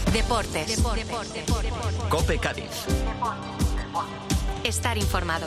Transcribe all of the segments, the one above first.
Deportes. COPE Cádiz. Estar informado.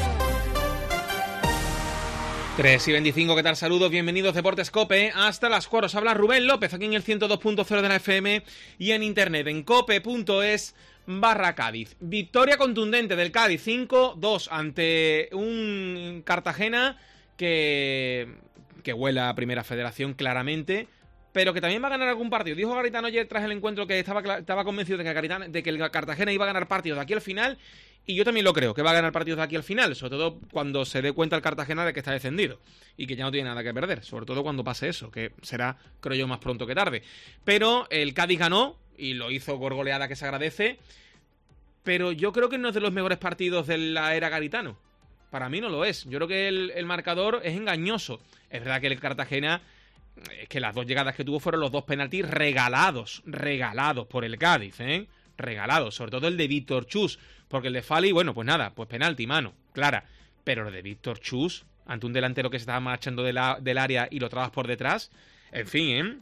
3:25, ¿qué tal? Saludos, bienvenidos Deportes COPE. Hasta las 4 os habla Rubén López, aquí en el 102.0 de la FM y en internet en cope.es/Cádiz. Victoria contundente del Cádiz, 5-2 ante un Cartagena que huele a Primera Federación claramente, pero que también va a ganar algún partido. Dijo Garitano ayer tras el encuentro que estaba convencido de que el Cartagena iba a ganar partidos de aquí al final, y yo también lo creo, que va a ganar partidos de aquí al final, sobre todo cuando se dé cuenta el Cartagena de que está descendido y que ya no tiene nada que perder, sobre todo cuando pase eso, que será, creo yo, más pronto que tarde. Pero el Cádiz ganó y lo hizo por goleada, que se agradece, pero yo creo que no es de los mejores partidos de la era Garitano. Para mí no lo es. Yo creo que el marcador es engañoso. Es verdad que el Cartagena, es que las dos llegadas que tuvo fueron los dos penaltis regalados por el Cádiz, regalados, sobre todo el de Víctor Chus, porque el de Fali, bueno, pues nada, pues penalti, mano, clara, pero el de Víctor Chus, ante un delantero que se estaba marchando del área y lo trabas por detrás, en fin,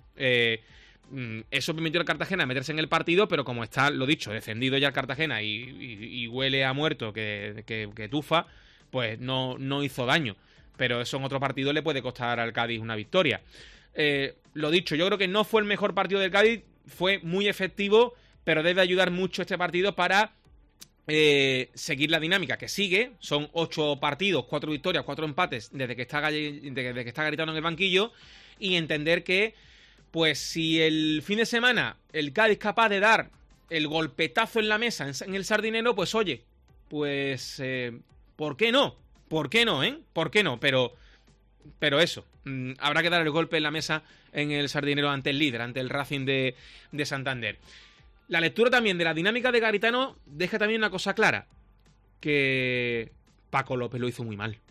eso permitió al Cartagena meterse en el partido, pero como está, lo dicho, descendido ya el Cartagena y huele a muerto que tufa, pues no hizo daño. Pero eso en otro partido le puede costar al Cádiz una victoria. Lo dicho, yo creo que no fue el mejor partido del Cádiz, fue muy efectivo, pero debe ayudar mucho este partido para seguir la dinámica que sigue. Son 8 partidos, 4 victorias, 4 empates desde que está Garitano en el banquillo, y entender que, pues si el fin de semana el Cádiz es capaz de dar el golpetazo en la mesa en el Sardinero, pues oye, pues ¿por qué no? ¿Por qué no, ¿Por qué no? Pero eso, habrá que dar el golpe en la mesa en el Sardinero ante el líder, ante el Racing de Santander. La lectura también de la dinámica de Garitano deja también una cosa clara, que Paco López lo hizo muy mal.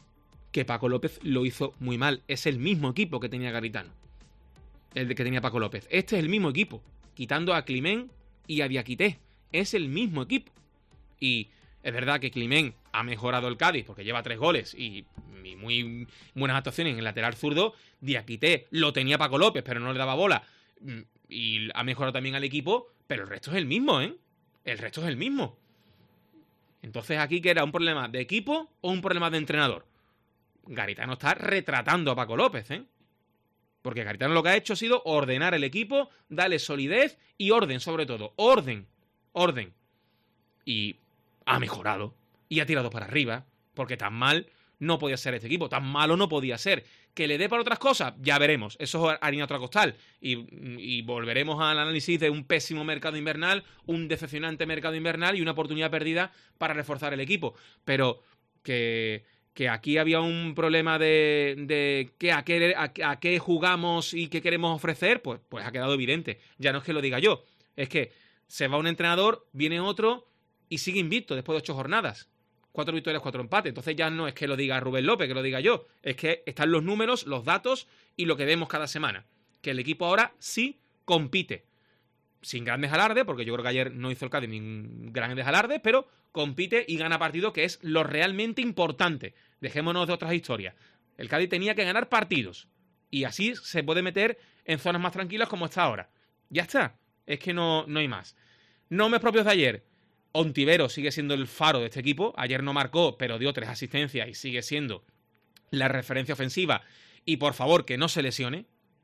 Es el mismo equipo que tenía Garitano, el de que tenía Paco López. Este es el mismo equipo, quitando a Climent y a Diakité. Es el mismo equipo. Y es verdad que Climent ha mejorado el Cádiz porque lleva 3 goles y muy buenas actuaciones en el lateral zurdo. Diakité lo tenía Paco López, pero no le daba bola. Y ha mejorado también al equipo, pero el resto es el mismo, El resto es el mismo. Entonces aquí, ¿qué era? ¿Un problema de equipo o un problema de entrenador? Garitano está retratando a Paco López, Porque Garitano lo que ha hecho ha sido ordenar el equipo, darle solidez y orden, sobre todo. Orden. Y ha mejorado. Y ha tirado para arriba. Porque tan mal no podía ser este equipo. Tan malo no podía ser. ¿Que le dé para otras cosas? Ya veremos. Eso es harina otra costal. Y volveremos al análisis de un pésimo mercado invernal, un decepcionante mercado invernal y una oportunidad perdida para reforzar el equipo. Pero que aquí había un problema de a qué jugamos y qué queremos ofrecer, pues ha quedado evidente. Ya no es que lo diga yo. Es que se va un entrenador, viene otro y sigue invicto después de 8 jornadas. 4 victorias, 4 empates. Entonces ya no es que lo diga Rubén López, que lo diga yo. Es que están los números, los datos y lo que vemos cada semana. Que el equipo ahora sí compite. Sin grandes alardes, porque yo creo que ayer no hizo el Cádiz ningún grandes alardes, pero compite y gana partidos, que es lo realmente importante. Dejémonos de otras historias. El Cádiz tenía que ganar partidos. Y así se puede meter en zonas más tranquilas como está ahora. Ya está. Es que no hay más. Nombres propios de ayer. Ontiveros sigue siendo el faro de este equipo. Ayer no marcó, pero dio 3 asistencias y sigue siendo la referencia ofensiva. Y por favor que no se lesione.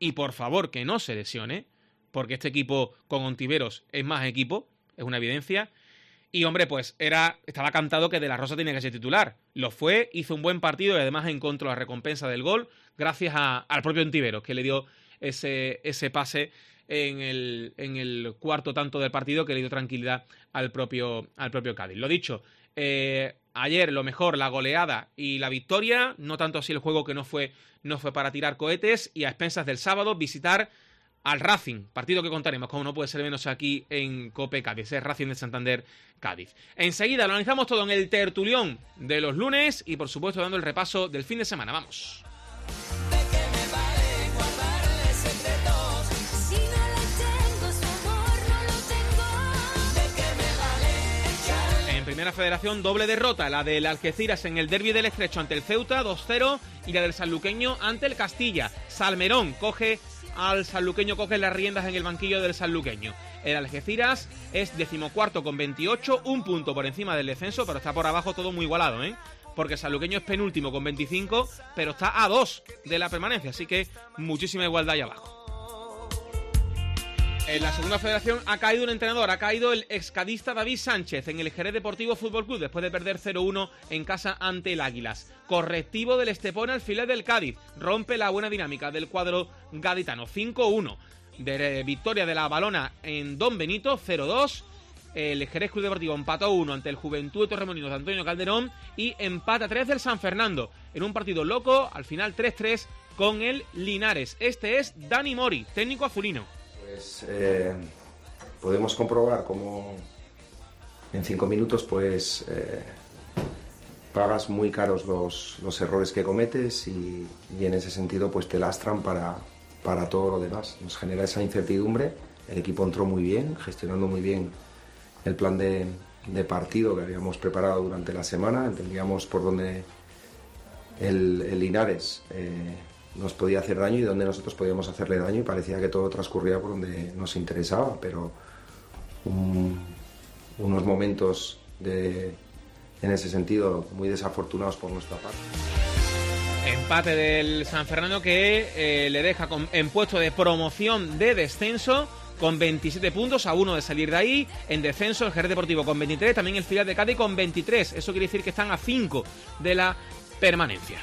Porque este equipo con Ontiveros es más equipo. Es una evidencia. Y hombre, pues estaba cantado que De la Rosa tenía que ser titular. Lo fue, hizo un buen partido y además encontró la recompensa del gol gracias al propio Ontiveros, que le dio ese pase en el cuarto tanto del partido, que le dio tranquilidad al propio Cádiz. Lo dicho, ayer lo mejor, la goleada y la victoria, no tanto así el juego, que no fue para tirar cohetes, y a expensas del sábado visitar al Racing, partido que contaremos, como no puede ser menos aquí en COPE Cádiz, es Racing de Santander Cádiz. Enseguida lo analizamos todo en el tertulión de los lunes y por supuesto dando el repaso del fin de semana. Vamos. Primera Federación, doble derrota, la del Algeciras en el derbi del Estrecho ante el Ceuta, 2-0, y la del sanluqueño ante el Castilla. Salmerón coge al sanluqueño coge las riendas en el banquillo del sanluqueño. El Algeciras es 14º con 28, un punto por encima del descenso, pero está por abajo todo muy igualado, porque el sanluqueño es penúltimo con 25, pero está a 2 de la permanencia, así que muchísima igualdad ahí abajo. En la segunda federación ha caído un entrenador, ha caído el excadista David Sánchez en el Jerez Deportivo Fútbol Club después de perder 0-1 en casa ante el Águilas. Correctivo del Estepona al filial del Cádiz, rompe la buena dinámica del cuadro gaditano, 5-1. De victoria de la Balona en Don Benito, 0-2. El Jerez Club Deportivo empató 1 ante el Juventud de Torremolinos de Antonio Calderón y empata 3 del San Fernando en un partido loco, al final 3-3 con el Linares. Este es Dani Mori, técnico azulino. Pues podemos comprobar cómo en 5 minutos pues pagas muy caros los errores que cometes y en ese sentido pues te lastran para todo lo demás. Nos genera esa incertidumbre. El equipo entró muy bien, gestionando muy bien el plan de partido que habíamos preparado durante la semana. Entendíamos por dónde el Linares nos podía hacer daño y donde nosotros podíamos hacerle daño, y parecía que todo transcurría por donde nos interesaba, pero unos momentos en ese sentido muy desafortunados por nuestra parte. Empate del San Fernando que le deja en puesto de promoción de descenso con 27 puntos, a 1 de salir de ahí. En descenso el Jerez Deportivo con 23, también el filial de Cádiz con 23. Eso quiere decir que están a 5 de la permanencia.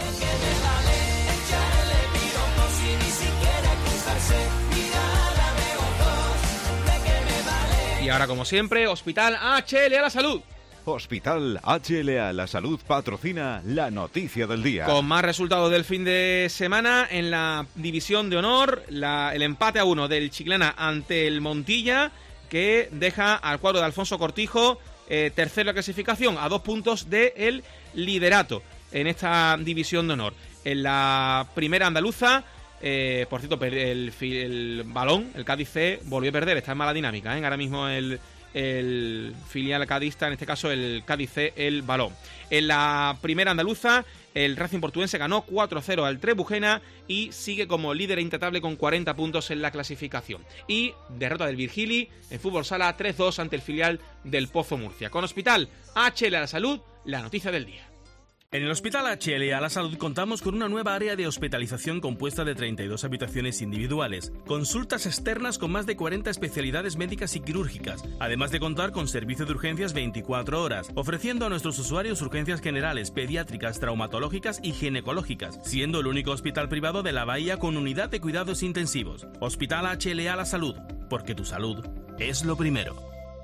Y ahora, como siempre, Hospital HLA La Salud. Hospital HLA La Salud patrocina la noticia del día. Con más resultados del fin de semana, en la división de honor, el empate a 1 del Chiclana ante el Montilla, que deja al cuadro de Alfonso Cortijo tercero en la clasificación, a 2 puntos del liderato en esta división de honor. En la primera andaluza, por cierto, el Balón, el Cádiz C, volvió a perder, está en mala dinámica, ahora mismo el filial cadista, en este caso el Cádiz C, el Balón. En la primera andaluza, el Racing Portuense ganó 4-0 al Trebujena y sigue como líder intratable con 40 puntos en la clasificación. Y derrota del Virgili en fútbol sala 3-2 ante el filial del Pozo Murcia. Con Hospital HLA La Salud, la noticia del día. En el Hospital HLA La Salud contamos con una nueva área de hospitalización compuesta de 32 habitaciones individuales, consultas externas con más de 40 especialidades médicas y quirúrgicas, además de contar con servicio de urgencias 24 horas, ofreciendo a nuestros usuarios urgencias generales, pediátricas, traumatológicas y ginecológicas, siendo el único hospital privado de la Bahía con unidad de cuidados intensivos. Hospital HLA La Salud, porque tu salud es lo primero.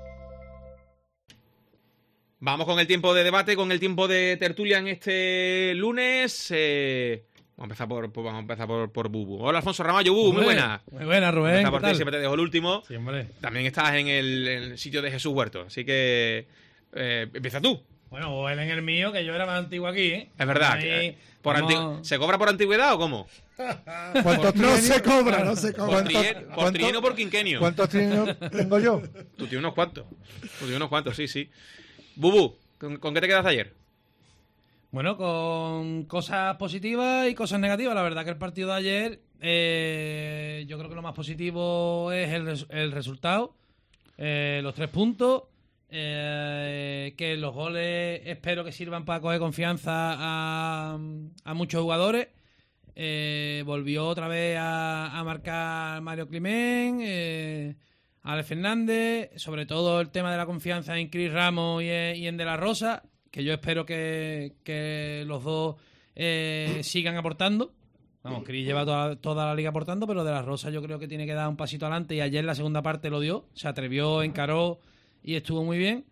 Vamos con el tiempo de debate, con el tiempo de tertulia en este lunes. Vamos a empezar por Bubu. Hola, Alfonso Ramallo. Bubu, muy buena. Muy buena, Rubén. Por ti, siempre te dejo el último. Sí, hombre. También estás en el sitio de Jesús Huerto, así que empieza tú. Bueno, o él en el mío, que yo era más antiguo aquí, ¿eh? Es verdad. ¿Se cobra por antigüedad o cómo? No se cobra. Por trienio o por quinquenio. ¿Cuántos trienios tengo yo? Tú tienes unos cuantos. Sí. Bubu, ¿con qué te quedas de ayer? Bueno, con cosas positivas y cosas negativas. La verdad que el partido de ayer, yo creo que lo más positivo es el resultado, los 3 puntos, que los goles espero que sirvan para coger confianza a muchos jugadores. Volvió otra vez a marcar Mario Climent, Alex Fernández, sobre todo el tema de la confianza en Cris Ramos y en De La Rosa, que yo espero que los dos sigan aportando. Vamos, Cris lleva toda la liga aportando, pero De La Rosa yo creo que tiene que dar un pasito adelante, y ayer la segunda parte lo dio, se atrevió, encaró y estuvo muy bien.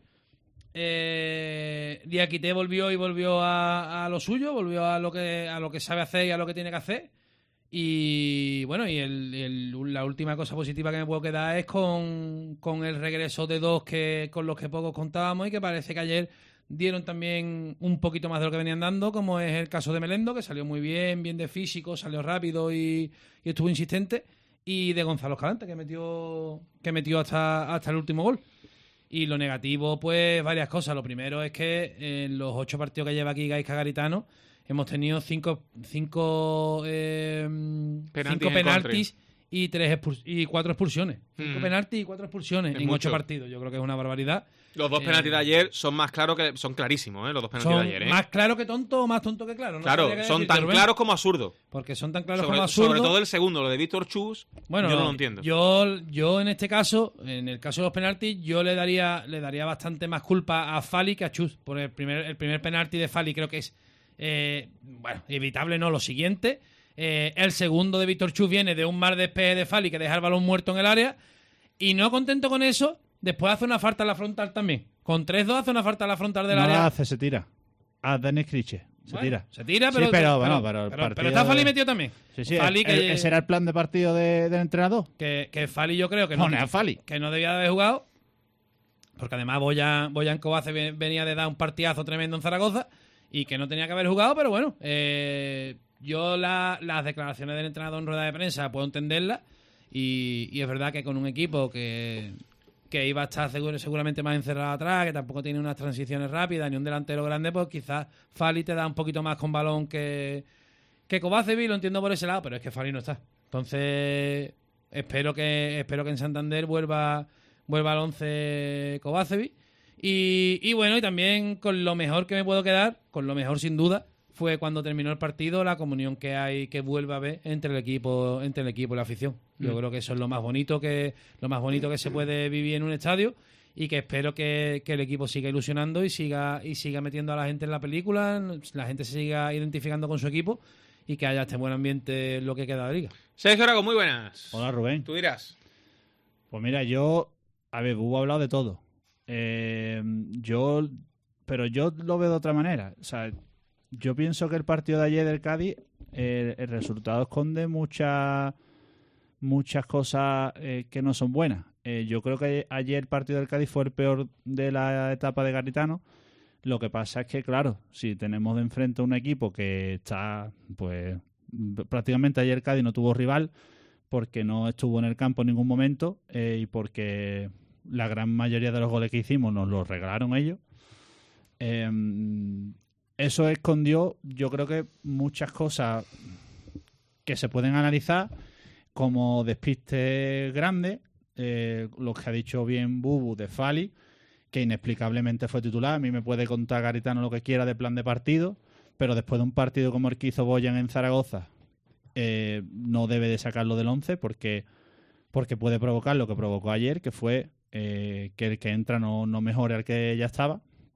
Diakité volvió a lo suyo, volvió a lo que sabe hacer y a lo que tiene que hacer. Y bueno, y la última cosa positiva que me puedo quedar es con el regreso de dos con los que pocos contábamos, y que parece que ayer dieron también un poquito más de lo que venían dando, como es el caso de Melendo, que salió muy bien de físico, salió rápido y estuvo insistente, y de Gonzalo Escalante, que metió hasta el último gol. Y lo negativo, pues varias cosas. Lo primero es que en los 8 partidos que lleva aquí Gaizka Garitano hemos tenido 5 penaltis y 4 expulsiones. 5 penaltis y 4 expulsiones en 8 partidos. Yo creo que es una barbaridad. Los 2 penaltis de ayer son más claros que... Son clarísimos, ¿eh? Los 2 penaltis de ayer, ¿eh? Más claro que tonto o más tonto que claro. No claro, son tan claros como absurdos. Porque son tan claros como absurdos. Sobre todo el segundo, lo de Víctor Chus, bueno, yo no lo entiendo. Yo en este caso, en el caso de los penaltis, yo le daría bastante más culpa a Fali que a Chus. Por el primer penalti de Fali creo que es, evitable, ¿no? Lo siguiente. El segundo de Víctor Chus viene de un mal despeje de Fali que deja el balón muerto en el área. Y no contento con eso, después hace una falta en la frontal también. Con 3-2 hace una falta en la frontal del área. No la hace, se tira. A Denis Kriche. Se tira, pero... Sí, pero está Fali metido también. Sí, Fali ese era el plan de partido del entrenador. Que Fali yo creo que no. Pone a Fali. Que no debía de haber jugado. Porque además Boyan Kovace venía de dar un partidazo tremendo en Zaragoza. Y que no tenía que haber jugado, pero bueno. Yo las declaraciones del entrenador en rueda de prensa puedo entenderlas. Y es verdad que con un equipo que iba a estar seguramente más encerrado atrás, que tampoco tiene unas transiciones rápidas, ni un delantero grande, pues quizás Fali te da un poquito más con balón que Kovacevic, lo entiendo por ese lado, pero es que Fali no está. Entonces, espero que en Santander vuelva al 11 Kovacevic. Y bueno, y también con lo mejor que me puedo quedar, con lo mejor sin duda, fue cuando terminó el partido, la comunión que hay, que vuelva a haber entre el equipo y la afición. Yo creo que eso es lo más bonito que se puede vivir en un estadio, y que espero que el equipo siga ilusionando y siga metiendo a la gente en la película, la gente se siga identificando con su equipo y que haya este buen ambiente en lo que queda de liga. Sergio Arago, muy buenas. Hola, Rubén. Tú dirás. Pues mira, Bubu ha hablado de todo. Pero yo lo veo de otra manera. O sea, yo pienso que el partido de ayer del Cádiz, el resultado esconde muchas cosas que no son buenas. Yo creo que ayer el partido del Cádiz fue el peor de la etapa de Garitano. Lo que pasa es que, claro, si tenemos de enfrente un equipo que está, pues, prácticamente ayer el Cádiz no tuvo rival porque no estuvo en el campo en ningún momento y porque la gran mayoría de los goles que hicimos nos los regalaron ellos. Eso escondió, yo creo que muchas cosas que se pueden analizar, como despiste grande, lo que ha dicho bien Bubu de Fali, que inexplicablemente fue titular. A mí me puede contar Garitano lo que quiera de plan de partido, pero después de un partido como el que hizo Boyan en Zaragoza, no debe de sacarlo del 11 porque puede provocar lo que provocó ayer, que fue que el que entra no mejore al que ya estaba.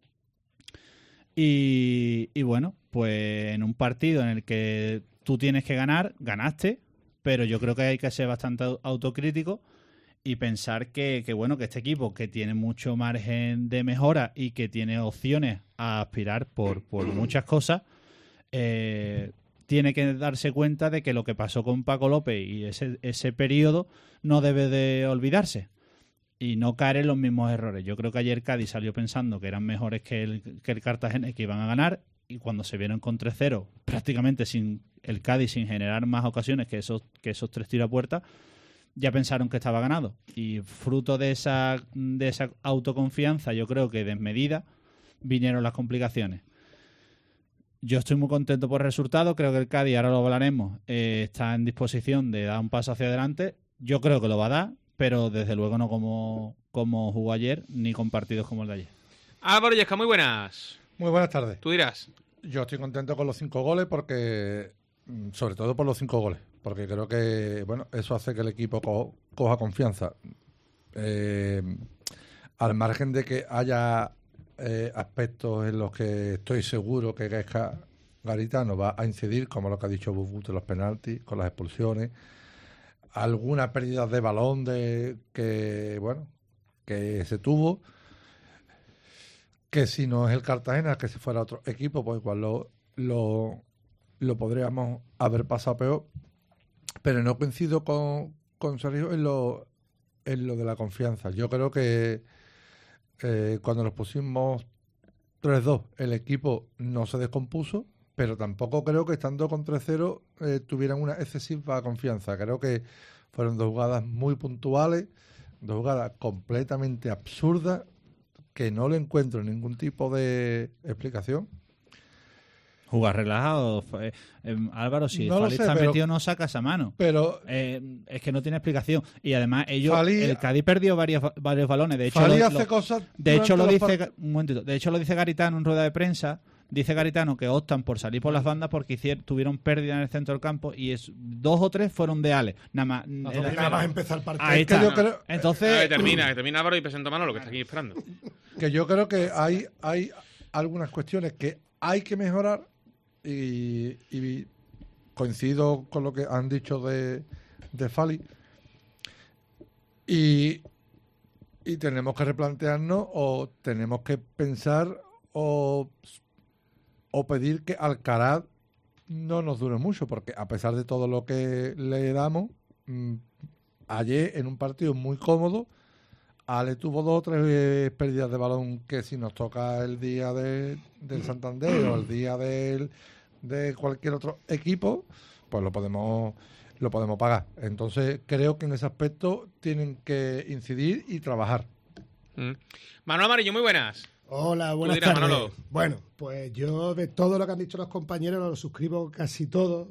Y bueno, pues en un partido en el que tú tienes que ganar, ganaste, pero yo creo que hay que ser bastante autocrítico y pensar que este equipo, que tiene mucho margen de mejora y que tiene opciones a aspirar por muchas cosas, tiene que darse cuenta de que lo que pasó con Paco López y ese periodo no debe de olvidarse y no caer en los mismos errores. Yo creo que ayer Cádiz salió pensando que eran mejores que el Cartagena y que iban a ganar, y cuando se vieron con 3-0, prácticamente sin el Cádiz sin generar más ocasiones que esos 3 tiros a puerta, ya pensaron que estaba ganado. Y fruto de esa autoconfianza, yo creo que desmedida, vinieron las complicaciones. Yo estoy muy contento por el resultado. Creo que el Cádiz, ahora lo hablaremos, está en disposición de dar un paso hacia adelante. Yo creo que lo va a dar, pero desde luego no como jugó ayer, ni con partidos como el de ayer. Álvaro Yesca, muy buenas. Muy buenas tardes. Tú dirás. Yo estoy contento con los 5 goles porque, sobre todo por los 5 goles, porque creo que, bueno, eso hace que el equipo coja confianza. Al margen de que haya aspectos en los que estoy seguro que Garitano va a incidir, como lo que ha dicho Bubu de los penaltis, con las expulsiones, alguna pérdida de balón que se tuvo, que si no es el Cartagena, que si fuera otro equipo, pues igual lo podríamos haber pasado peor. Pero no coincido con Sergio en lo de la confianza. Yo creo que cuando nos pusimos 3-2, el equipo no se descompuso, pero tampoco creo que estando con 3-0 tuvieran una excesiva confianza. Creo que fueron 2 jugadas muy puntuales, 2 jugadas completamente absurdas, que no le encuentro ningún tipo de explicación. Jugar relajado. Álvaro, si No lo Fali sé, está pero- metido, no saca esa mano. Pero Es que no tiene explicación. Y además, Fali- el Cádiz perdió varios balones. De hecho, Fali lo- hace lo- cosas. de hecho, lo durante dice, un momentito. De hecho, lo dice Garitano en rueda de prensa. Dice Garitano que optan por salir por las bandas porque tuvieron pérdida en el centro del campo y 2 o 3 fueron de Ale. Nada más. Nada más empezar el partido. Ahí Es que está. yo creo- Entonces, Que termina Álvaro y presento a Manolo, que está aquí esperando. Que yo creo que hay algunas cuestiones que hay que mejorar y coincido con lo que han dicho de Fali y tenemos que replantearnos o tenemos que pensar o pedir que Alcaraz no nos dure mucho, porque a pesar de todo lo que le damos, ayer en un partido muy cómodo, Ale tuvo 2 o 3 pérdidas de balón que si nos toca el día del Santander o el día de cualquier otro equipo, pues lo podemos pagar. Entonces creo que en ese aspecto tienen que incidir y trabajar. Manuel Amarillo, muy buenas. Hola, buenas dirás, tardes. Manolo. Bueno, pues yo de todo lo que han dicho los compañeros lo suscribo casi todo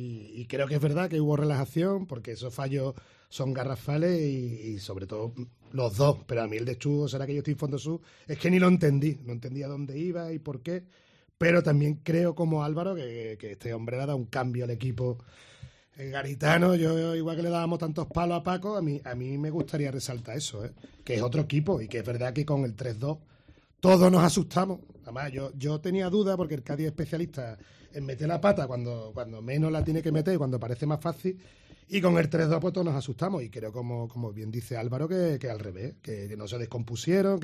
y creo que es verdad que hubo relajación porque esos fallos son garrafales y sobre todo los dos, pero a mí el de Chu, será que yo estoy en Fondo Sur, es que ni lo entendí, no entendía dónde iba y por qué, pero también creo como Álvaro que este hombre le ha dado un cambio al equipo. Garitano, yo igual que le dábamos tantos palos a Paco, a mí me gustaría resaltar eso, que es otro equipo y que es verdad que con el 3-2 todos nos asustamos. Además, yo tenía duda porque el Cádiz es especialista en meter la pata cuando menos la tiene que meter y cuando parece más fácil. Y con el 3-2 pues todos nos asustamos. Y creo, como bien dice Álvaro, que al revés, que no se descompusieron,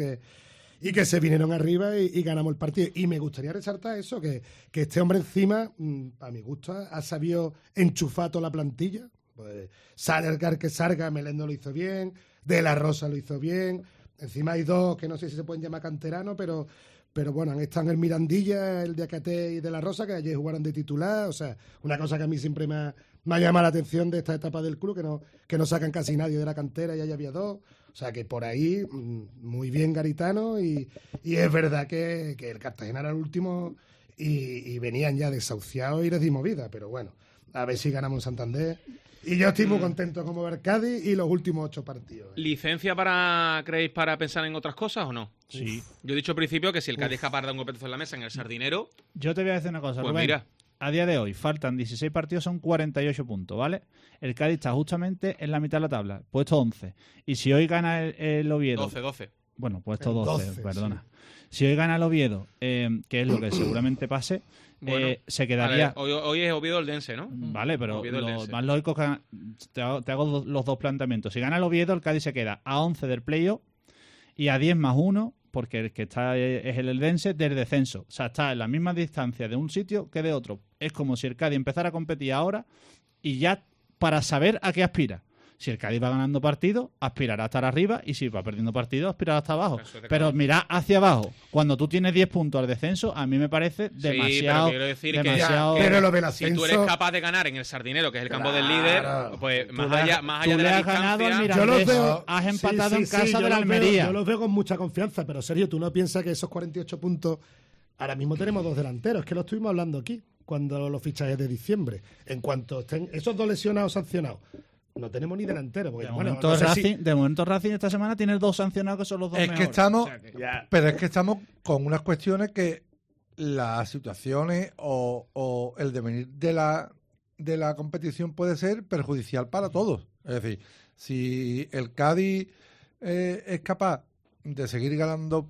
y que se vinieron arriba y ganamos el partido. Y me gustaría resaltar eso, que este hombre encima, a mi gusto, ha sabido enchufar toda la plantilla. Pues Salgar que salga, Melendo lo hizo bien, De La Rosa lo hizo bien. Encima hay 2 que no sé si se pueden llamar canteranos, pero bueno, han estado en el Mirandilla, el de Acate y De La Rosa, que ayer jugaron de titular. O sea, una cosa que a mí siempre me ha llamado la atención de esta etapa del club, que no sacan casi nadie de la cantera y ahí había 2. O sea, que por ahí, muy bien Garitano y es verdad que el Cartagena era el último y venían ya desahuciados y les dimos vida. Pero bueno, a ver si ganamos en Santander. Y yo estoy muy contento como ver Cádiz y los últimos 8 partidos. ¿Licencia creéis para pensar en otras cosas o no? Sí. Yo he dicho al principio que si el Cádiz es capaz de dar un golpetazo en la mesa en el Sardinero, yo te voy a decir una cosa, pues Rubén. mira. A día de hoy faltan 16 partidos, son 48 puntos, ¿vale? El Cádiz está justamente en la mitad de la tabla, puesto 11. Y si hoy gana el Oviedo... 12. Bueno, puesto 12, 12, perdona. Sí. Si hoy gana el Oviedo, que es lo que seguramente pase, Bueno, se quedaría... Vale, hoy es Oviedo el Dense, ¿no? Vale, pero Oviedo el lo Dense. más lógico que te hago los dos planteamientos. Si gana el Oviedo, el Cádiz se queda a 11 del playoff y a 10 más 1, porque el que está es el Eldense, del descenso. O sea, está en la misma distancia de un sitio que de otro. Es como si el Cádiz empezara a competir ahora y ya para saber a qué aspira. Si el Cádiz va ganando partidos, aspirará a estar arriba, y si va perdiendo partidos, aspirará hasta abajo. Pero mirar hacia abajo, cuando tú tienes 10 puntos al descenso, a mí me parece demasiado... pero quiero decir demasiado... que Pero lo del si ascenso... tú eres capaz de ganar en el Sardinero, que es el campo del líder, pues más allá tú de le la has ganado al distancia... Yo los Mirandés, veo- has empatado Sí, en casa yo de la los veo- Almería. Yo los veo con mucha confianza, pero Sergio, tú no piensas que esos 48 puntos... Ahora mismo tenemos 2 delanteros, que lo estuvimos hablando aquí, cuando los fichajes de diciembre. En cuanto estén esos 2 lesionados sancionados, no tenemos ni delantero. Porque, De, bueno, momento, no sé si- Racing, de momento Racing esta semana tiene 2 sancionados que son los 2 Es mejores. que estamos, O sea que- pero es que estamos con unas cuestiones que las situaciones o el devenir de la competición puede ser perjudicial para todos. Es decir, si el Cádiz es capaz de seguir ganando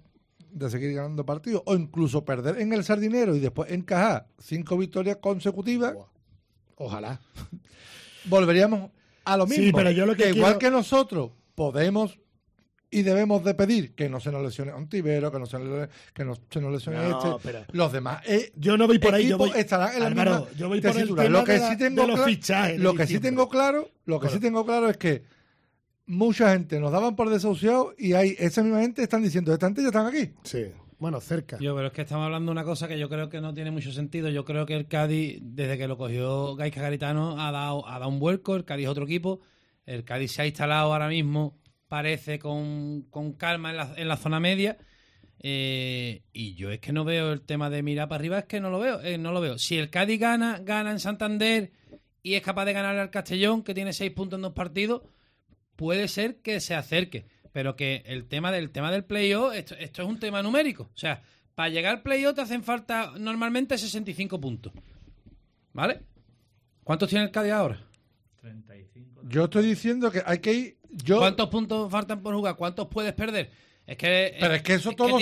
partidos o incluso perder en el Sardinero y después encajar 5 victorias consecutivas, Ojalá. volveríamos a lo mismo. Sí, pero yo lo que igual quiero- que nosotros podemos y debemos de pedir que no se nos lesione Ontivero, que no se nos lesione No, pero- los demás Yo no voy por ahí, yo equipos voy... estarán en la Álvaro, misma yo voy por el tesitura. tema Lo que de sí tengo los claro- fichajes de lo que sí diciembre. tengo claro, es que mucha gente nos daban por desahuciados y hay esa misma gente están diciendo, esta gente ya están aquí. Sí, bueno, cerca. Yo, pero es que estamos hablando de una cosa que yo creo que no tiene mucho sentido. Yo creo que el Cádiz, desde que lo cogió Gaisca Garitano, ha dado un vuelco. El Cádiz es otro equipo. El Cádiz se ha instalado ahora mismo, parece, con calma en la zona media. Y yo es que no veo el tema de mirar para arriba, es que no lo veo. Si el Cádiz gana en Santander y es capaz de ganarle al Castellón, que tiene 6 puntos en 2 partidos, puede ser que se acerque. Pero que el tema del playoff, esto es un tema numérico. O sea, para llegar al playoff te hacen falta normalmente 65 puntos. ¿Vale? ¿Cuántos tiene el Cádiz ahora? 35. Yo estoy diciendo que hay que ir... ¿Cuántos puntos faltan por jugar? ¿Cuántos puedes perder? Pero es que eso todo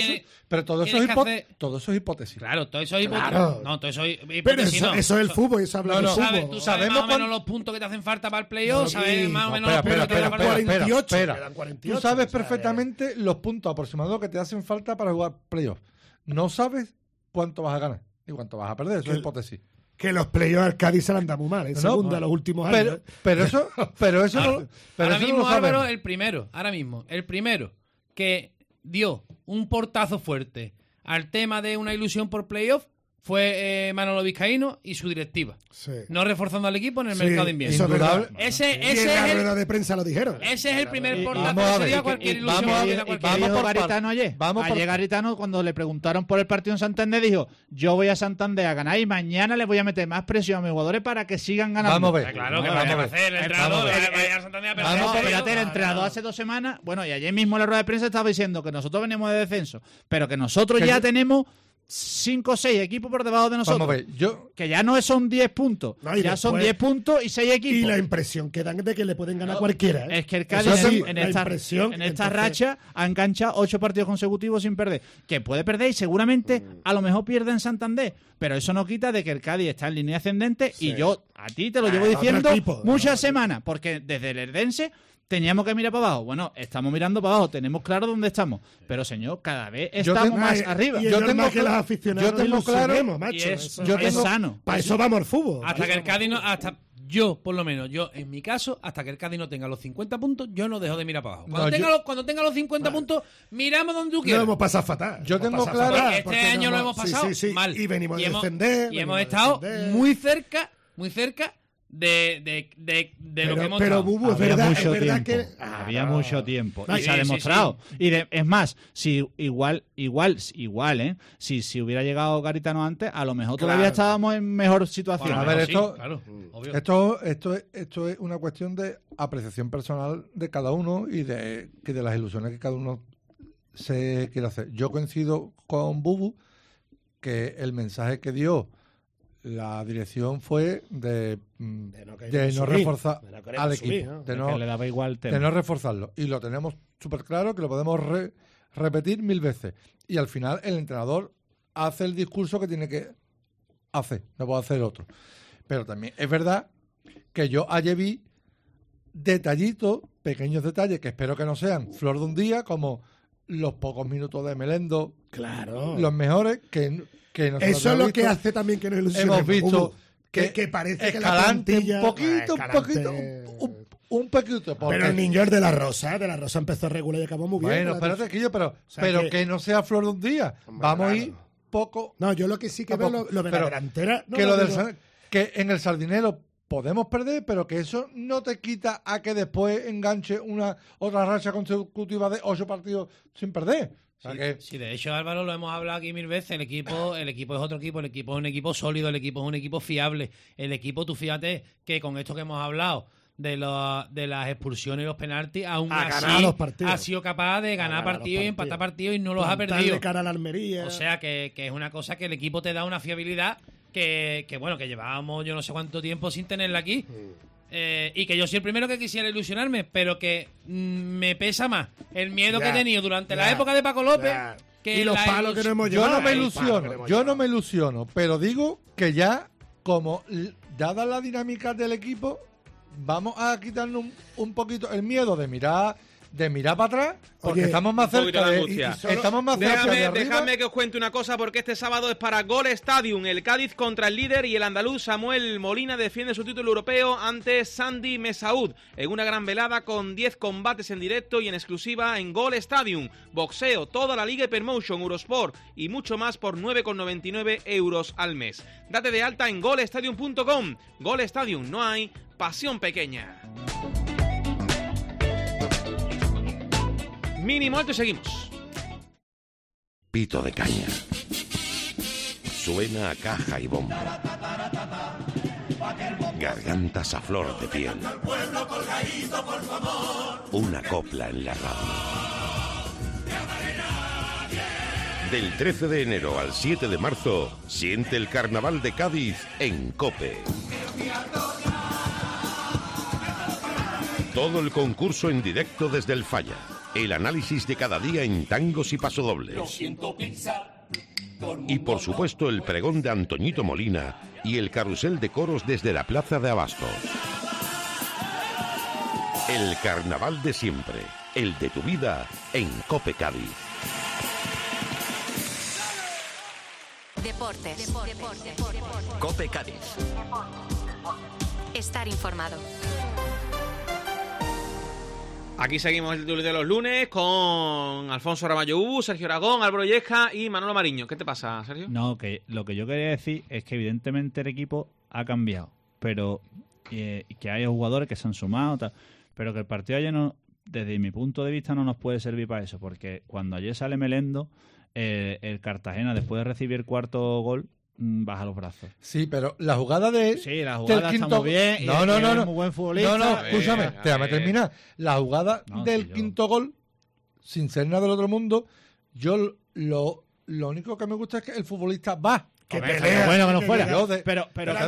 eso es hipótesis. Claro, todo eso es hipótesis. Claro. No, todo eso es hipótesis. Pero eso es el fútbol, eso habla del fútbol. Tú sabes más o menos los puntos que te hacen falta para el playoff, sabes más o menos los puntos que te hacen falta para el playoff. Quedan 48. Tú sabes perfectamente los puntos aproximados que te hacen falta para jugar playoff. No sabes cuánto vas a ganar y cuánto vas a perder. Eso es hipótesis. Que los playoffs al Cádiz se le han dado muy mal, en segunda los últimos años. Pero eso no lo Álvaro, el primero que dio un portazo fuerte al tema de una ilusión por playoff fue Manolo Vizcaíno y su directiva. Sí. No reforzando al equipo en el mercado de invierno. Indudable. Ese en la rueda de prensa lo dijeron. Ese es el primer portazo que sería cualquier ilusión. Vamos por Garitano ayer. Garitano, cuando le preguntaron por el partido en Santander, dijo: yo voy a Santander a ganar y mañana le voy a meter más presión a mis jugadores para que sigan ganando. Vamos a ver. Claro que vamos a hacer el entrenador. Espérate, el entrenador hace 2 semanas, bueno, y ayer mismo en la rueda de prensa estaba diciendo que nosotros venimos de descenso, pero que nosotros ya tenemos 5 o 6 equipos por debajo de nosotros. Vamos a ver, que ya no son 10 puntos. No, ya son 10 puntos y 6 equipos. Y la impresión que dan de que le pueden ganar cualquiera. Es que el Cádiz en esta racha ha enganchado 8 partidos consecutivos sin perder. Que puede perder y seguramente a lo mejor pierde en Santander. Pero eso no quita de que el Cádiz está en línea ascendente y yo a ti te lo llevo diciendo muchas semanas. Porque desde el Herdense teníamos que mirar para abajo. Bueno, estamos mirando para abajo, tenemos claro dónde estamos. Pero, señor, cada vez estamos más arriba. Yo tengo que los aficionados macho. Y es sano. Para eso vamos al fútbol. Hasta que el Cádiz no... Yo, por lo menos, en mi caso, hasta que el Cádiz no tenga los 50 puntos, yo no dejo de mirar para abajo. Cuando tenga los 50 puntos, miramos donde tú quieras. Lo hemos pasado fatal. Yo tengo claro... Este año lo hemos pasado mal. Y venimos a defender. Y hemos estado muy cerca de lo que hemos pero Bubu, había mucho tiempo y se ha demostrado. Y es más, si igual si hubiera llegado Garitano antes, a lo mejor todavía estábamos en mejor situación. Bueno, a ver, esto es una cuestión de apreciación personal de cada uno y de las ilusiones que cada uno se quiere hacer. Yo coincido con Bubu que el mensaje que dio la dirección fue de no reforzar al equipo, que le daba igual tema. De no reforzarlo. Y lo tenemos súper claro, que lo podemos repetir 1000 veces. Y al final el entrenador hace el discurso que tiene que hacer, no puede hacer otro. Pero también es verdad que yo ayer vi detallitos, pequeños detalles, que espero que no sean flor de un día, como los pocos minutos de Melendo, los mejores, que eso es lo que hace también que nos ilusione. Hemos visto que parece que la Escalante plantilla... un poquito. Pero el niño es de la Rosa empezó a regular y acabó muy bien. Bueno, espérate, Quillo, pero que no sea flor de un día. Vamos a ir poco... No, yo lo que sí que veo lo de la delantera... Que en el Sardinero podemos perder, pero que eso no te quita a que después enganche otra racha consecutiva de 8 partidos sin perder. Sí, de hecho, Álvaro, lo hemos hablado aquí 1000 veces. El equipo es otro equipo, el equipo es un equipo sólido, el equipo es un equipo fiable. El equipo, tú fíjate que con esto que hemos hablado de las expulsiones y los penaltis, aún así ha sido capaz de ganar partidos y empatar partidos y no los ha perdido. De cara a la Almería. O sea que es una cosa que el equipo te da una fiabilidad que llevábamos yo no sé cuánto tiempo sin tenerla aquí. Y que yo soy el primero que quisiera ilusionarme, pero que me pesa más el miedo que he tenido durante la época de Paco López que y los palos que no hemos llevado. Yo no me ilusiono, pero digo que ya, como dada la dinámica del equipo, vamos a quitarnos un poquito el miedo de mirar para atrás, porque estamos más cerca Dejadme que os cuente una cosa, porque este sábado es para Gol Stadium, el Cádiz contra el líder, y el andaluz Samuel Molina defiende su título europeo ante Sandy Mesaoud en una gran velada con 10 combates en directo y en exclusiva en Gol Stadium. Boxeo, toda la liga Hypermotion, Eurosport y mucho más por 9,99 € al mes. Date de alta en golestadium.com. Gol Stadium, no hay pasión pequeña. Mínimo alto y seguimos. Pito de caña. Suena a caja y bomba. Gargantas a flor de piel. Una copla en la radio. Del 13 de enero al 7 de marzo, siente el Carnaval de Cádiz en COPE. Todo el concurso en directo desde el Falla. El análisis de cada día en tangos y pasodobles. Y por supuesto el pregón de Antoñito Molina y el carrusel de coros desde la Plaza de Abastos. El carnaval de siempre, el de tu vida en COPE Cádiz. Deportes. COPE Cádiz. Estar informado. Aquí seguimos el titular de los lunes con Alfonso Ramallo, Sergio Aragón, Álvaro Yesca y Manolo Mariño. ¿Qué te pasa, Sergio? No, que lo que yo quería decir es que evidentemente el equipo ha cambiado, pero que hay jugadores que se han sumado, tal, pero que el partido ayer, no, desde mi punto de vista, no nos puede servir para eso, porque cuando ayer sale Melendo, el Cartagena, después de recibir el cuarto gol, baja los brazos. Sí, pero la jugada de... Sí, la jugada está muy bien. No, es muy buen futbolista. No, escúchame, déjame terminar. La jugada del quinto gol, sin ser nada del otro mundo, yo lo único que me gusta es que el futbolista va. Que pelea. Bueno, que no fuera. Pero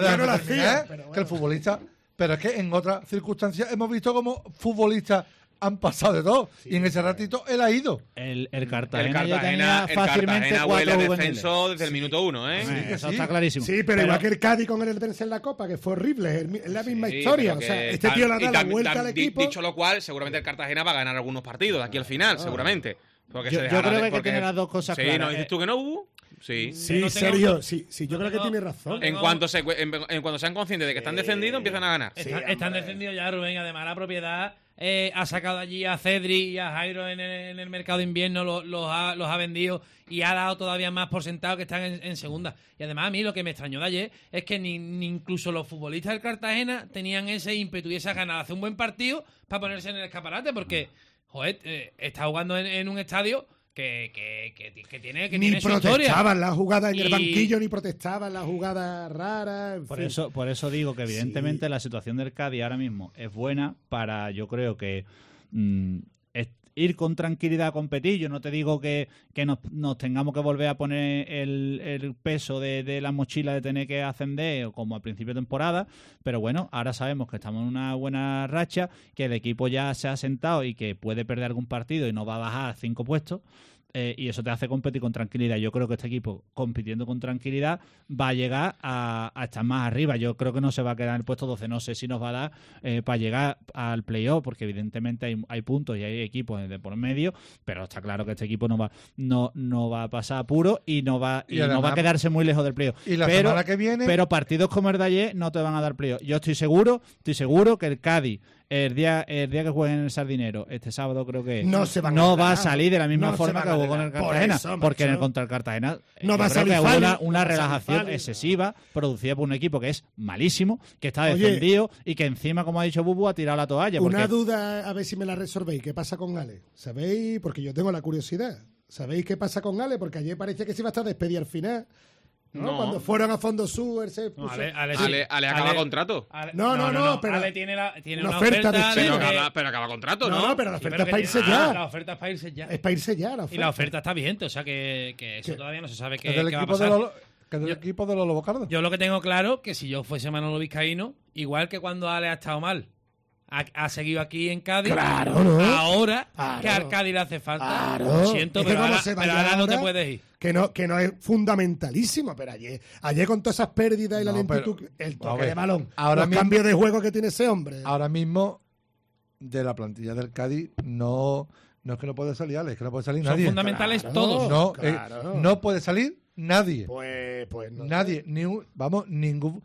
que el futbolista... Pero es que en otras circunstancias hemos visto como futbolistas han pasado de todo. Sí, y en ese ratito él ha ido. El Cartagena ya tenía fácilmente 4 descenso desde el minuto 1, ¿eh? Sí, eso está clarísimo. Sí, pero igual que el Cádiz con el Eldense en la Copa, que fue horrible, es la misma historia. O sea, este tío le da la vuelta al equipo. Dicho lo cual, seguramente el Cartagena va a ganar algunos partidos de aquí al final, seguramente. Porque yo creo que tiene las dos cosas claras. Sí, ¿no dices tú que no hubo? Sí, Sergio, sí, yo creo que tiene razón. En cuanto sean conscientes de que están descendidos, empiezan a ganar. Están descendidos ya, Rubén. Además, la propiedad ha sacado allí a Cedric y a Jairo en el mercado de invierno, los ha vendido y ha dado todavía más por sentado que están en segunda. Y además, a mí lo que me extrañó de ayer es que ni incluso los futbolistas del Cartagena tenían ese ímpetu y esa ganas de hacer un buen partido para ponerse en el escaparate, porque, joder, está jugando en un estadio que tiene ni su protestaban la jugada en el banquillo, ni protestaban la jugada rara. Por eso digo que evidentemente la situación del Cádiz ahora mismo es buena para, yo creo que ir con tranquilidad a competir. Yo no te digo que nos tengamos que volver a poner el peso de la mochila de tener que ascender como al principio de temporada, pero bueno, ahora sabemos que estamos en una buena racha, que el equipo ya se ha sentado y que puede perder algún partido y no va a bajar 5 puestos. Y eso te hace competir con tranquilidad. Yo creo que este equipo, compitiendo con tranquilidad, va a llegar a estar más arriba. Yo creo que no se va a quedar en el puesto 12. No sé si nos va a dar para llegar al playoff, porque evidentemente hay puntos y hay equipos de por medio, pero está claro que este equipo no va a pasar apuro y no va a quedarse muy lejos del playoff. Y la semana que viene... Pero partidos como el de ayer no te van a dar playoff. Yo estoy seguro que el Cádiz, el día que jueguen en el Sardinero, este sábado creo que no va a salir de la misma forma que jugó con el Cartagena, porque en el contra el Cartagena no va a creo salir que hubo una relajación excesiva producida por un equipo que es malísimo, que está defendido y que encima, como ha dicho Bubu, ha tirado la toalla. Una duda, a ver si me la resolvéis. ¿Qué pasa con Ale? ¿Sabéis? Porque yo tengo la curiosidad. ¿Sabéis qué pasa con Ale? Porque ayer parecía que se iba a estar despedido al final. ¿No? Cuando fueron a Fondo Sur, él se puso... Ale acaba contrato. No, pero Ale tiene una oferta pero acaba contrato, ¿no? No, pero la oferta es para irse ya. La oferta es para irse ya. Es para irse ya, la oferta. Y la oferta está vigente, o sea que eso todavía no se sabe qué va a pasar. Que del equipo de los Lobocardos. Yo lo que tengo claro que si yo fuese Manolo Vizcaíno, igual que cuando Ale ha estado mal, ha seguido aquí en Cádiz. Claro, ¿no? Ahora que al Cádiz le hace falta. Claro. Lo siento, pero ahora no te puedes ir. Que no es fundamentalísimo, pero ayer con todas esas pérdidas y la lentitud, el toque de balón, los cambios de juego que tiene ese hombre. Ahora mismo, de la plantilla del Cádiz, no es que no puede salir Ale, es que no puede salir nadie. Son fundamentales todos. No puede salir nadie. Pues no. Nadie, ningún.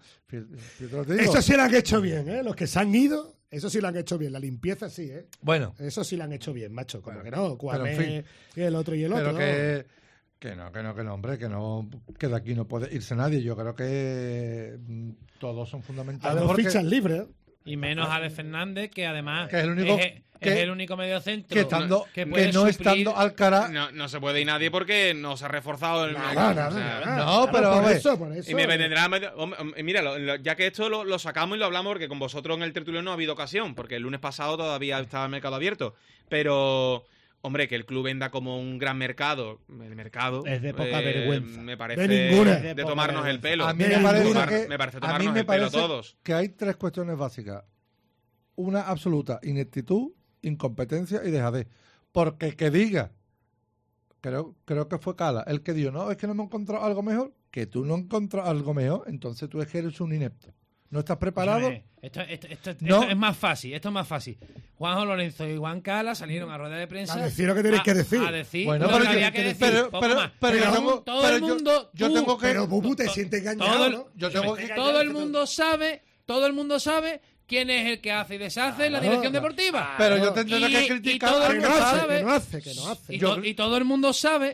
Eso sí lo han hecho bien, ¿eh? Los que se han ido, eso sí lo han hecho bien. La limpieza sí, ¿eh? Bueno. Eso sí lo han hecho bien, macho. Como que no, Cuamé y el otro y el otro. Pero que no, hombre, que de aquí no puede irse nadie. Yo creo que todos son fundamentales. A dos fichas libres. Y menos Alex Fernández, que además Que es el único es el único mediocentro que estando que puede que no suplir- estando Alcaraz. No se puede ir nadie porque no se ha reforzado el Nada. No, pero por vamos a ver. eso, por eso. Y me vendrá. Mira, ya que esto lo sacamos y lo hablamos, porque con vosotros en el tertulio no ha habido ocasión, porque el lunes pasado todavía estaba el mercado abierto. Pero, hombre, que el club venda como un gran mercado, el mercado. Es de poca vergüenza. Me parece De ninguna. de tomarnos el pelo. A mí De me parece ninguna. que Me parece a mí tomarnos me el pelo parece todos. que hay 3 cuestiones básicas. Una absoluta ineptitud, incompetencia y dejadez. Porque que diga, creo que fue Cala, el que dijo, no, es que no me he encontrado algo mejor, que tú no encontrado algo mejor, entonces tú es que eres un inepto. No estás preparado. Esto No. es más fácil, Juanjo Lorenzo y Juan Cala salieron a rueda de prensa A decir lo que tenéis que decir. A decir Bueno, lo pero que yo- había que decir. pero- Poco pero- más. pero yo tengo- todo pero el yo- mundo, yo tú- tengo que- Pero Bubu te sientes engañado, todo el- ¿no? Yo tengo que todo el mundo sabe quién es el que hace y deshace en la dirección deportiva. Pero yo tendré que Y criticar todo el Que mundo no hace, sabe- que no hace. y todo el mundo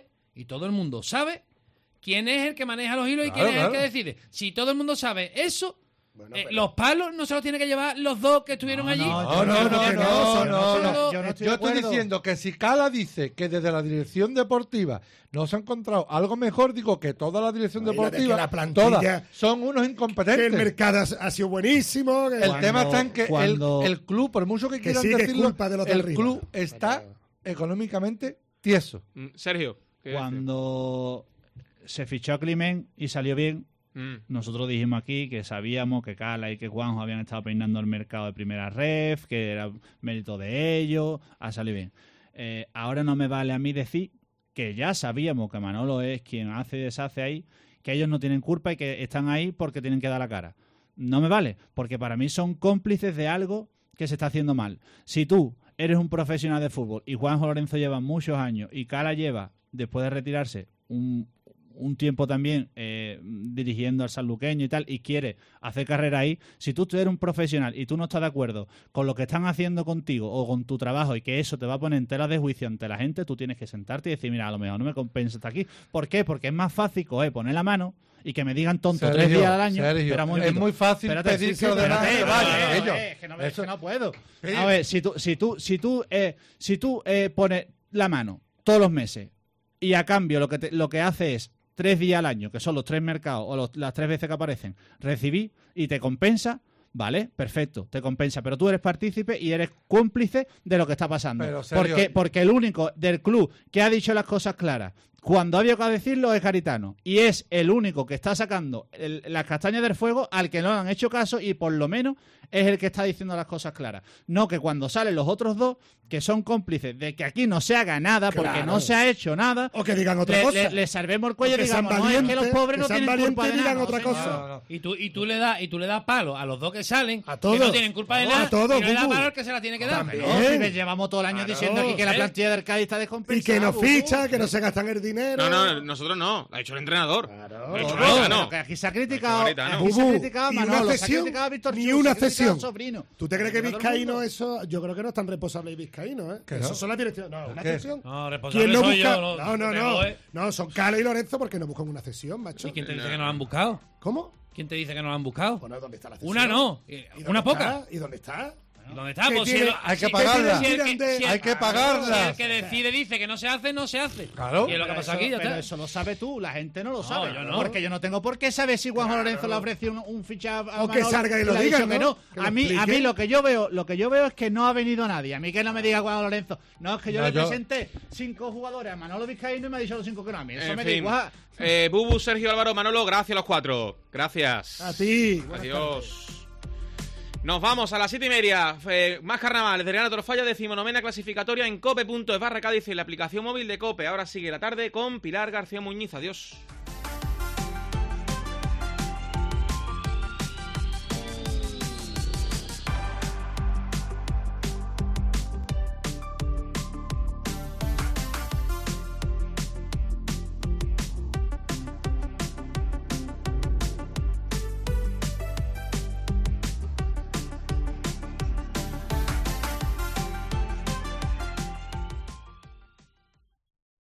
sabe quién es el que maneja los hilos y quién Claro, es el claro. que decide. Si todo el mundo sabe eso, Bueno, los palos no se los tienen que llevar los dos que estuvieron allí. No, Yo no estoy Yo de estoy acuerdo. diciendo que si Cala dice que desde la dirección deportiva no se ha encontrado algo mejor, digo que toda la dirección Oye, deportiva, que la plantilla- todas, son unos Que el incompetentes. mercado ha sido buenísimo. Que... El tema está en que cuando- el club, por mucho que quieran sí, que es decirlo, culpa de los de el arriba. club está económicamente tieso. Sergio. ¿qué decir? Cuando se fichó a Climent y salió bien, nosotros dijimos aquí que sabíamos que Cala y que Juanjo habían estado peinando el mercado de primera ref, que era mérito de ellos, ha salido bien. Ahora no me vale a mí decir que ya sabíamos que Manolo es quien hace y deshace ahí, que ellos no tienen culpa y que están ahí porque tienen que dar la cara. No me vale, porque para mí son cómplices de algo que se está haciendo mal. Si tú eres un profesional de fútbol y Juanjo Lorenzo lleva muchos años y Cala lleva, después de retirarse, un tiempo también dirigiendo al sanluqueño y tal, y quiere hacer carrera ahí, si tú eres un profesional y tú no estás de acuerdo con lo que están haciendo contigo o con tu trabajo y que eso te va a poner en tela de juicio ante la gente, tú tienes que sentarte y decir, mira, a lo mejor no me compensa estar aquí. ¿Por qué? Porque es más fácil poner la mano y que me digan tonto Sergio, 3 días al año. Sergio, Espera un es momentito. muy fácil Espérate, pedir que los demás espérate, se vayan, no, ellos. es que no, es Eso- que no puedo. Sí. A ver, si tú pones la mano todos los meses y a cambio lo que hace es 3 días al año, que son los 3 mercados o las 3 veces que aparecen, recibí y te compensa, vale, perfecto, te compensa, pero tú eres partícipe y eres cómplice de lo que está pasando. Pero, Sergio, Porque el único del club que ha dicho las cosas claras cuando había que decirlo es Garitano, y es el único que está sacando las castañas del fuego al que no le han hecho caso, y por lo menos es el que está diciendo las cosas claras. No que cuando salen los otros dos, que son cómplices de que aquí no se haga nada, porque Claro. no se ha hecho nada, O que digan otra cosa. le salvemos el cuello y O que sean digamos, no, es que los valientes, pobres no que sean tienen culpa de valientes y nada. digan otra señor. cosa. No, no. Y tú le das palo a los dos que salen, A todos. que no tienen culpa de A nada, todos, y no le das Bubu. palo al que se la tiene que dar. También. No, si le llevamos todo el año diciendo aquí que la plantilla del Cádiz está Y descompensada. que no Bubu. ficha, que no se gastan el dinero. No, nosotros no. Lo ha hecho el entrenador. Claro. Lo ha hecho No, Garitano. pero que aquí se ha criticado, Garitano. aquí se ha Bubu, criticado a ni una Manolo, se ha cesión, criticado a Víctor ni Chus, una se ha criticado cesión. al Sobrino. ¿Tú te crees que Todo el Vizcaíno mundo. eso? Yo creo que no es tan responsable Vizcaíno, ¿eh? ¿Que Eso no? son la dirección. No, una ¿Qué? cesión. No, responsable ¿Quién no soy busca? yo. No. No, son Cala y Lorenzo porque no buscan una cesión, macho. ¿Y quién te dice que no la han buscado? ¿Cómo? ¿Quién te dice que no la han buscado? Bueno, ¿dónde está la cesión? Una no, ¿Y dónde una está? poca. ¿Y dónde está? ¿Y dónde está? ¿Qué Pues tiene? Hay que si- pagarla. si el que- si el- Hay que Si pagarla. el que decide dice que no se hace, no se hace. Claro. Y es lo que Pero pasa eso- aquí, ya pero está. eso lo sabes tú, la gente no lo No, sabe. yo no. Porque yo no tengo por qué saber si Juanjo Lorenzo le ofreció un fichaje a O que Manolo salga y lo le ha diga, dicho que ¿no? no. Que lo A mí explique. lo que yo veo es que no ha venido nadie. A mí que no me diga Juanjo Lorenzo. No, es que yo No, le yo- presenté 5 jugadores a Manolo Vizcaíno y me ha dicho los 5 que no. A mí eso En me fin. da igual. Bubu, Sergio, Álvaro, Manolo, gracias a los 4. Gracias. A ti. Buenas Adiós. Nos vamos a las 7:30. Más carnavales de Real Torfalla, 19ª clasificatoria en cope.es/Cádiz y la aplicación móvil de Cope. Ahora sigue la tarde con Pilar García Muñiz. Adiós.